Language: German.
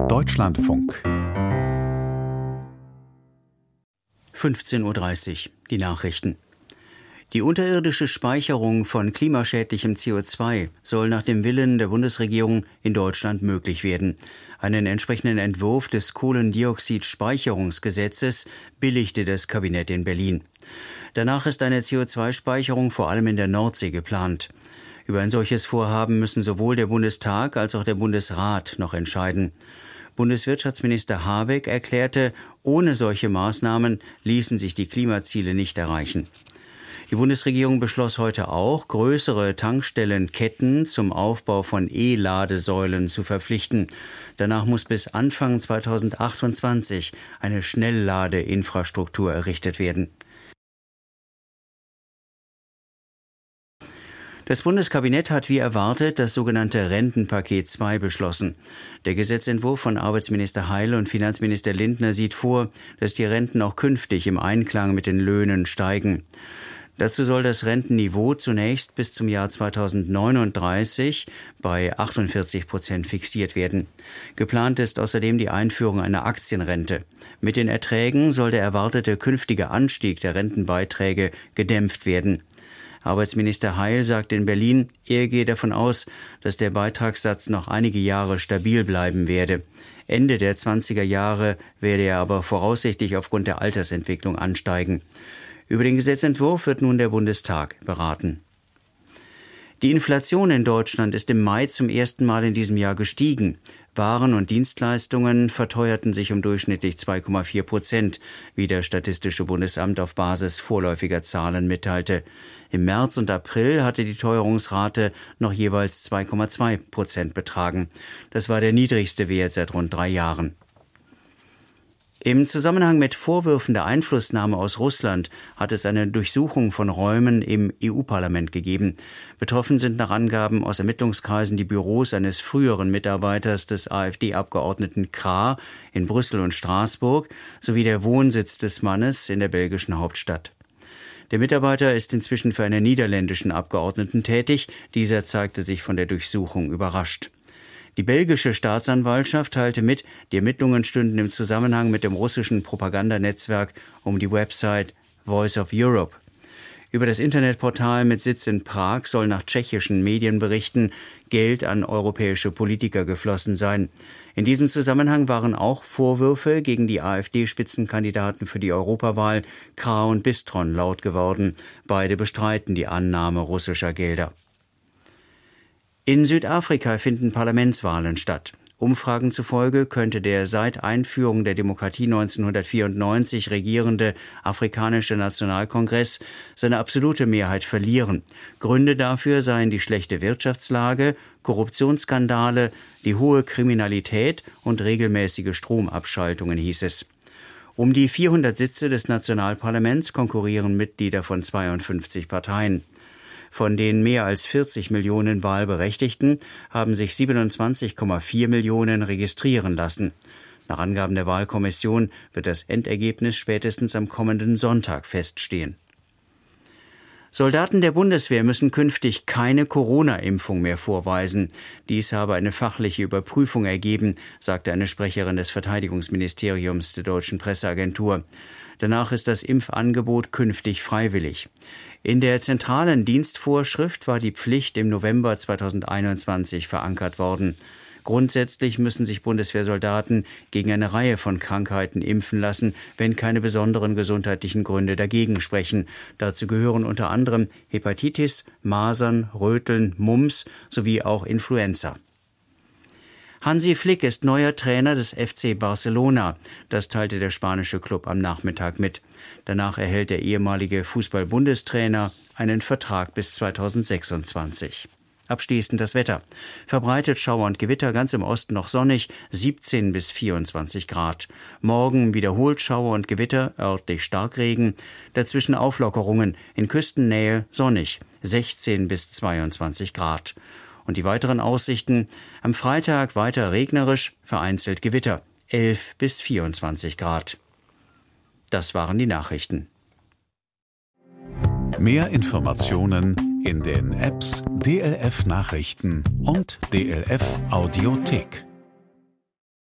Deutschlandfunk 15:30 Uhr, die Nachrichten. Die unterirdische Speicherung von klimaschädlichem CO2 soll nach dem Willen der Bundesregierung in Deutschland möglich werden. Einen entsprechenden Entwurf des Kohlendioxidspeicherungsgesetzes billigte das Kabinett in Berlin. Danach ist eine CO2-Speicherung vor allem in der Nordsee geplant. Über ein solches Vorhaben müssen sowohl der Bundestag als auch der Bundesrat noch entscheiden. Bundeswirtschaftsminister Habeck erklärte, ohne solche Maßnahmen ließen sich die Klimaziele nicht erreichen. Die Bundesregierung beschloss heute auch, größere Tankstellenketten zum Aufbau von E-Ladesäulen zu verpflichten. Danach muss bis Anfang 2028 eine Schnellladeinfrastruktur errichtet werden. Das Bundeskabinett hat wie erwartet das sogenannte Rentenpaket 2 beschlossen. Der Gesetzentwurf von Arbeitsminister Heil und Finanzminister Lindner sieht vor, dass die Renten auch künftig im Einklang mit den Löhnen steigen. Dazu soll das Rentenniveau zunächst bis zum Jahr 2039 bei 48% fixiert werden. Geplant ist außerdem die Einführung einer Aktienrente. Mit den Erträgen soll der erwartete künftige Anstieg der Rentenbeiträge gedämpft werden. Arbeitsminister Heil sagt in Berlin, er gehe davon aus, dass der Beitragssatz noch einige Jahre stabil bleiben werde. Ende der 20er Jahre werde er aber voraussichtlich aufgrund der Altersentwicklung ansteigen. Über den Gesetzentwurf wird nun der Bundestag beraten. Die Inflation in Deutschland ist im Mai zum ersten Mal in diesem Jahr gestiegen. Waren und Dienstleistungen verteuerten sich um durchschnittlich 2,4%, wie das Statistische Bundesamt auf Basis vorläufiger Zahlen mitteilte. Im März und April hatte die Teuerungsrate noch jeweils 2,2% betragen. Das war der niedrigste Wert seit rund 3 Jahren. Im Zusammenhang mit Vorwürfen der Einflussnahme aus Russland hat es eine Durchsuchung von Räumen im EU-Parlament gegeben. Betroffen sind nach Angaben aus Ermittlungskreisen die Büros eines früheren Mitarbeiters des AfD-Abgeordneten Krah in Brüssel und Straßburg sowie der Wohnsitz des Mannes in der belgischen Hauptstadt. Der Mitarbeiter ist inzwischen für einen niederländischen Abgeordneten tätig. Dieser zeigte sich von der Durchsuchung überrascht. Die belgische Staatsanwaltschaft teilte mit, die Ermittlungen stünden im Zusammenhang mit dem russischen Propagandanetzwerk um die Website Voice of Europe. Über das Internetportal mit Sitz in Prag soll nach tschechischen Medienberichten Geld an europäische Politiker geflossen sein. In diesem Zusammenhang waren auch Vorwürfe gegen die AfD-Spitzenkandidaten für die Europawahl Krah und Bistron laut geworden. Beide bestreiten die Annahme russischer Gelder. In Südafrika finden Parlamentswahlen statt. Umfragen zufolge könnte der seit Einführung der Demokratie 1994 regierende Afrikanische Nationalkongress seine absolute Mehrheit verlieren. Gründe dafür seien die schlechte Wirtschaftslage, Korruptionsskandale, die hohe Kriminalität und regelmäßige Stromabschaltungen, hieß es. Um die 400 Sitze des Nationalparlaments konkurrieren Mitglieder von 52 Parteien. Von den mehr als 40 Millionen Wahlberechtigten haben sich 27,4 Millionen registrieren lassen. Nach Angaben der Wahlkommission wird das Endergebnis spätestens am kommenden Sonntag feststehen. Soldaten der Bundeswehr müssen künftig keine Corona-Impfung mehr vorweisen. Dies habe eine fachliche Überprüfung ergeben, sagte eine Sprecherin des Verteidigungsministeriums der deutschen Presseagentur. Danach ist das Impfangebot künftig freiwillig. In der zentralen Dienstvorschrift war die Pflicht im November 2021 verankert worden. Grundsätzlich müssen sich Bundeswehrsoldaten gegen eine Reihe von Krankheiten impfen lassen, wenn keine besonderen gesundheitlichen Gründe dagegen sprechen. Dazu gehören unter anderem Hepatitis, Masern, Röteln, Mumps sowie auch Influenza. Hansi Flick ist neuer Trainer des FC Barcelona. Das teilte der spanische Club am Nachmittag mit. Danach erhält der ehemalige Fußball-Bundestrainer einen Vertrag bis 2026. Abschließend das Wetter. Verbreitet Schauer und Gewitter, ganz im Osten noch sonnig, 17 bis 24 Grad. Morgen wiederholt Schauer und Gewitter, örtlich Starkregen. Dazwischen Auflockerungen, in Küstennähe sonnig, 16 bis 22 Grad. Und die weiteren Aussichten: am Freitag weiter regnerisch, vereinzelt Gewitter, 11 bis 24 Grad. Das waren die Nachrichten. Mehr Informationen in den Apps DLF Nachrichten und DLF Audiothek.